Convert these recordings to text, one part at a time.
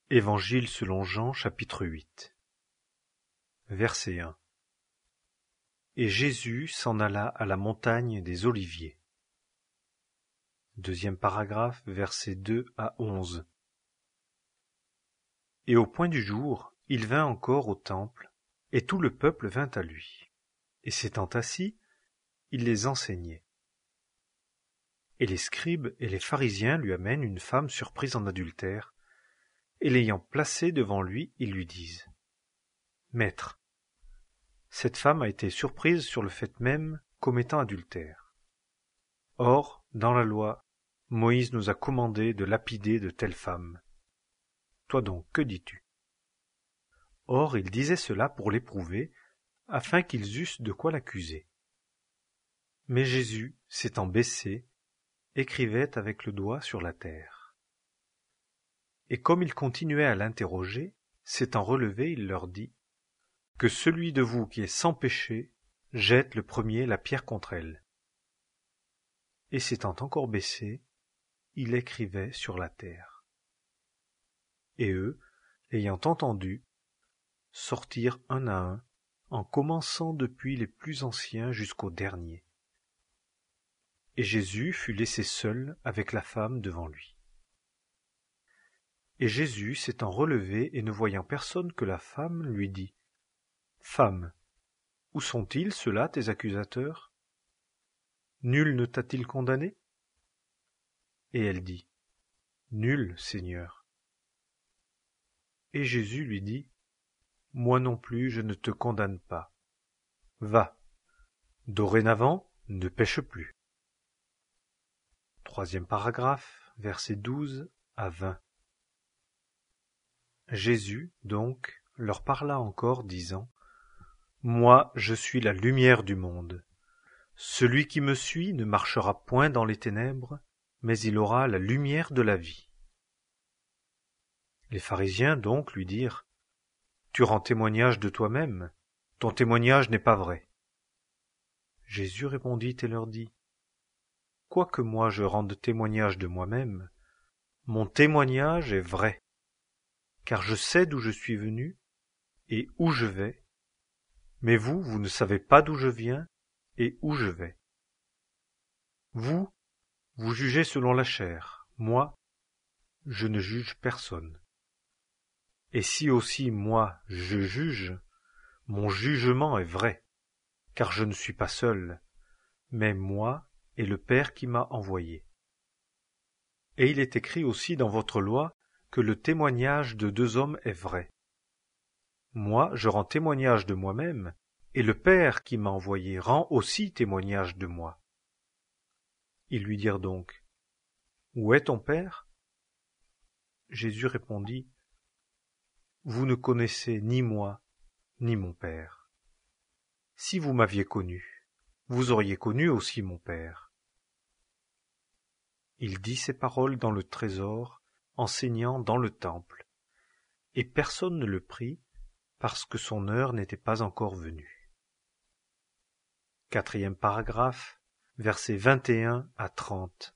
Évangile selon Jean, chapitre 8. Verset 1. Et Jésus s'en alla à la montagne des Oliviers. Deuxième paragraphe, versets 2 à 11. Et au point du jour, il vint encore au temple, et tout le peuple vint à lui. Et s'étant assis, il les enseignait. Et les scribes et les pharisiens lui amènent une femme surprise en adultère, et l'ayant placée devant lui, ils lui disent : Maître, cette femme a été surprise sur le fait même commettant adultère. Or, dans la loi, Moïse nous a commandé de lapider de telles femmes. Toi donc, que dis-tu ? Or, il disait cela pour l'éprouver, afin qu'ils eussent de quoi l'accuser. Mais Jésus, s'étant baissé, écrivait avec le doigt sur la terre. Et comme il continuait à l'interroger, s'étant relevé, il leur dit : Que celui de vous qui est sans péché jette le premier la pierre contre elle. Et s'étant encore baissé, il écrivait sur la terre. Et eux, l'ayant entendu, sortirent un à un, en commençant depuis les plus anciens jusqu'aux derniers. Et Jésus fut laissé seul avec la femme devant lui. Et Jésus, s'étant relevé et ne voyant personne que la femme, lui dit : Femme, où sont-ils ceux-là tes accusateurs ? Nul ne t'a-t-il condamné ? Et elle dit : Nul, Seigneur. Et Jésus lui dit : Moi non plus je ne te condamne pas. Va, dorénavant, ne pêche plus. Troisième paragraphe, versets 12 à 20. Jésus, donc, leur parla encore, disant : Moi, je suis la lumière du monde. Celui qui me suit ne marchera point dans les ténèbres, mais il aura la lumière de la vie. Les pharisiens donc lui dirent : Tu rends témoignage de toi-même, ton témoignage n'est pas vrai. Jésus répondit et leur dit : Quoique moi je rende témoignage de moi-même, mon témoignage est vrai, car je sais d'où je suis venu et où je vais, mais vous, vous ne savez pas d'où je viens et où je vais. Vous, vous jugez selon la chair, moi, je ne juge personne. Et si aussi moi je juge, mon jugement est vrai, car je ne suis pas seul, mais moi et le Père qui m'a envoyé. Et il est écrit aussi dans votre loi que le témoignage de deux hommes est vrai. Moi, je rends témoignage de moi-même, et le Père qui m'a envoyé rend aussi témoignage de moi. Ils lui dirent donc : Où est ton Père ? Jésus répondit : Vous ne connaissez ni moi, ni mon Père. Si vous m'aviez connu, vous auriez connu aussi mon Père. Il dit ces paroles dans le trésor, enseignant dans le temple, et personne ne le prit, parce que son heure n'était pas encore venue. Quatrième paragraphe, versets 21 à 30.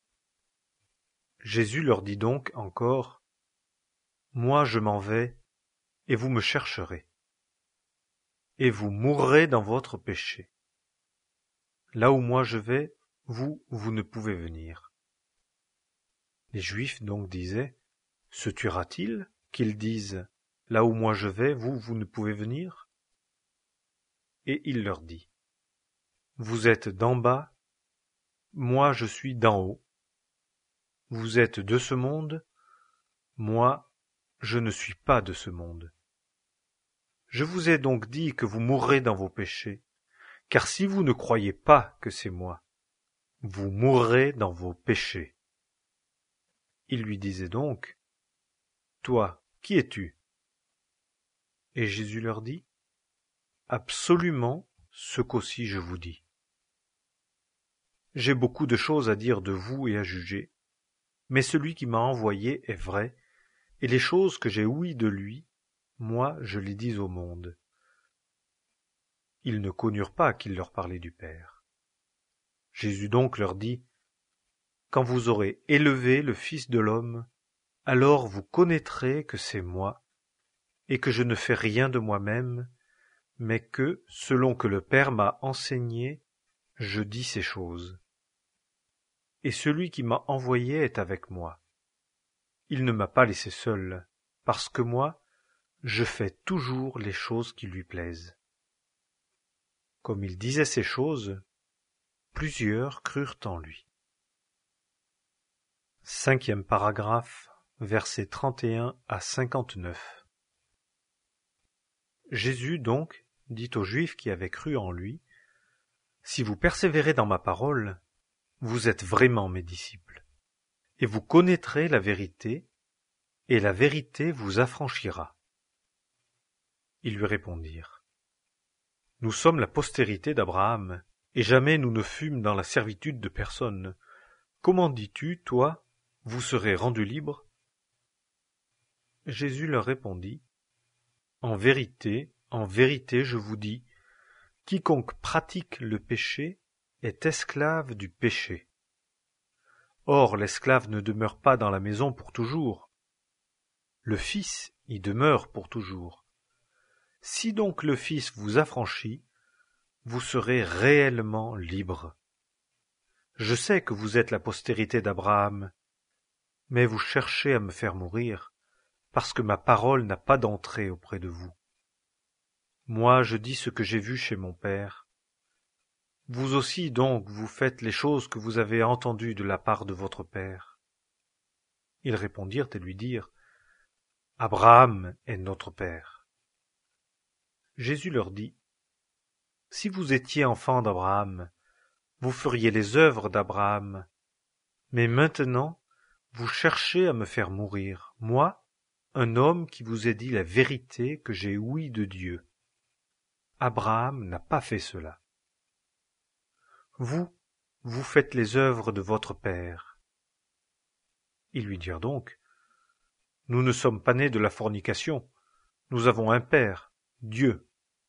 Jésus leur dit donc encore : Moi je m'en vais, et vous me chercherez, et vous mourrez dans votre péché. Là où moi je vais, vous, vous ne pouvez venir. Les Juifs donc disaient : Se tuera-t-il qu'ils disent : Là où moi je vais, vous, vous ne pouvez venir ? Et il leur dit : Vous êtes d'en bas, moi je suis d'en haut. Vous êtes de ce monde, moi je ne suis pas de ce monde. Je vous ai donc dit que vous mourrez dans vos péchés, car si vous ne croyez pas que c'est moi, vous mourrez dans vos péchés. Il lui disait donc : Toi, qui es-tu ? Et Jésus leur dit : Absolument ce qu'aussi je vous dis. J'ai beaucoup de choses à dire de vous et à juger, mais celui qui m'a envoyé est vrai, et les choses que j'ai ouïes de lui, moi je les dis au monde. Ils ne connurent pas qu'il leur parlait du Père. Jésus donc leur dit : Quand vous aurez élevé le Fils de l'homme, alors vous connaîtrez que c'est moi, et que je ne fais rien de moi-même, mais que, selon que le Père m'a enseigné, je dis ces choses. Et celui qui m'a envoyé est avec moi. Il ne m'a pas laissé seul, parce que moi, je fais toujours les choses qui lui plaisent. Comme il disait ces choses, plusieurs crurent en lui. 5e paragraphe, versets 31 à 59. Jésus donc dit aux Juifs qui avaient cru en lui, « Si vous persévérez dans ma parole, vous êtes vraiment mes disciples, et vous connaîtrez la vérité, et la vérité vous affranchira. » Ils lui répondirent, « Nous sommes la postérité d'Abraham, et jamais nous ne fûmes dans la servitude de personne. Comment dis-tu, toi, vous serez rendus libres ?» Jésus leur répondit, « en vérité, je vous dis, quiconque pratique le péché est esclave du péché. Or l'esclave ne demeure pas dans la maison pour toujours. Le Fils y demeure pour toujours. Si donc le Fils vous affranchit, vous serez réellement libres. Je sais que vous êtes la postérité d'Abraham, mais vous cherchez à me faire mourir, parce que ma parole n'a pas d'entrée auprès de vous. Moi, je dis ce que j'ai vu chez mon Père. Vous aussi donc vous faites les choses que vous avez entendues de la part de votre Père. » Ils répondirent et lui dirent, « Abraham est notre Père. » Jésus leur dit, « Si vous étiez enfants d'Abraham, vous feriez les œuvres d'Abraham. Mais maintenant, vous cherchez à me faire mourir, moi, un homme qui vous ai dit la vérité que j'ai ouïe de Dieu. Abraham n'a pas fait cela. Vous, vous faites les œuvres de votre père. » Ils lui dirent donc, « Nous ne sommes pas nés de la fornication, nous avons un Père, Dieu. »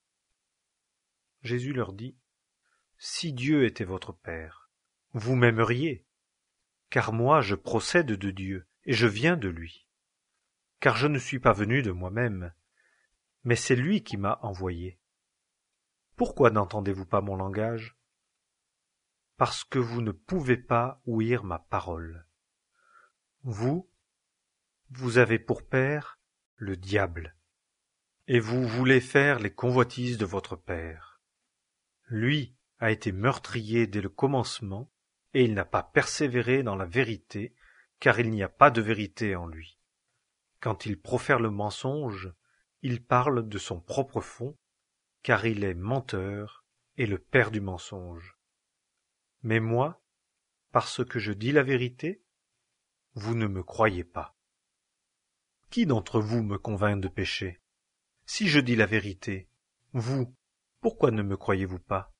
Jésus leur dit, « Si Dieu était votre Père, vous m'aimeriez, car moi je procède de Dieu, et je viens de lui. Car je ne suis pas venu de moi-même, mais c'est lui qui m'a envoyé. Pourquoi n'entendez-vous pas mon langage ? Parce que vous ne pouvez pas ouïr ma parole. Vous avez pour père le diable, et vous voulez faire les convoitises de votre père. Lui a été meurtrier dès le commencement, et il n'a pas persévéré dans la vérité, car il n'y a pas de vérité en lui. Quand il profère le mensonge, il parle de son propre fond, car il est menteur et le père du mensonge. Mais moi, parce que je dis la vérité, vous ne me croyez pas. Qui d'entre vous me convainc de péché? Si je dis la vérité, vous, pourquoi ne me croyez-vous pas?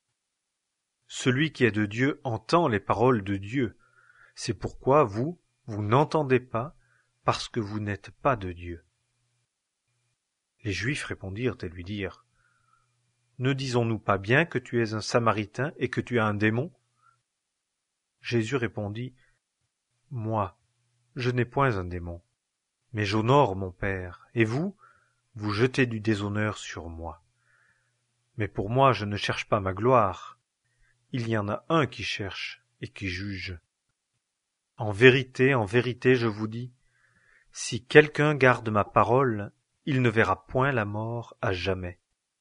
Celui qui est de Dieu entend les paroles de Dieu. C'est pourquoi vous n'entendez pas, parce que vous n'êtes pas de Dieu. Les Juifs répondirent et lui dirent, « Ne disons-nous pas bien que tu es un Samaritain et que tu as un démon ?» Jésus répondit, « Moi, je n'ai point un démon, mais j'honore mon Père, et vous jetez du déshonneur sur moi. Mais pour moi, je ne cherche pas ma gloire. Il y en a un qui cherche et qui juge. En vérité, je vous dis, si quelqu'un garde ma parole, il ne verra point la mort à jamais. »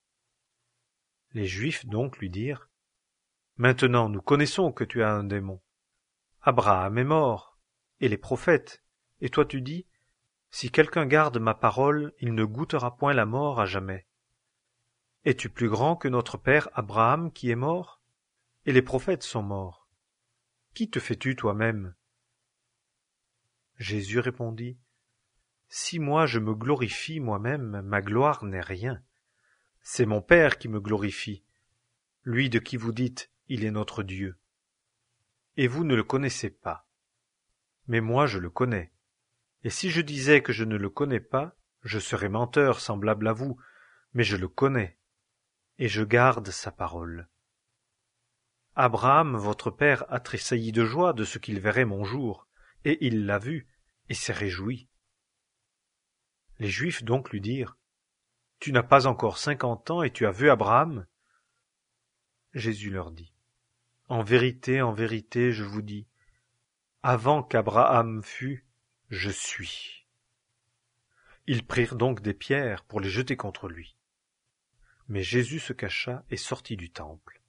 Les Juifs donc lui dirent, « Maintenant nous connaissons que tu as un démon. Abraham est mort, et les prophètes, et toi tu dis, si quelqu'un garde ma parole, il ne goûtera point la mort à jamais. Es-tu plus grand que notre père Abraham qui est mort? Et les prophètes sont morts. Qui te fais-tu toi-même? » Jésus répondit, « Si moi je me glorifie moi-même, ma gloire n'est rien. C'est mon Père qui me glorifie, lui de qui vous dites, il est notre Dieu. Et vous ne le connaissez pas. Mais moi je le connais. Et si je disais que je ne le connais pas, je serais menteur semblable à vous, mais je le connais, et je garde sa parole. Abraham, votre père, a tressailli de joie de ce qu'il verrait mon jour, et il l'a vu, et s'est réjoui. Les Juifs donc lui dirent: Tu n'as pas encore 50 ans et tu as vu Abraham? Jésus leur dit: en vérité, je vous dis, avant qu'Abraham fût, je suis. Ils prirent donc des pierres pour les jeter contre lui. Mais Jésus se cacha et sortit du temple.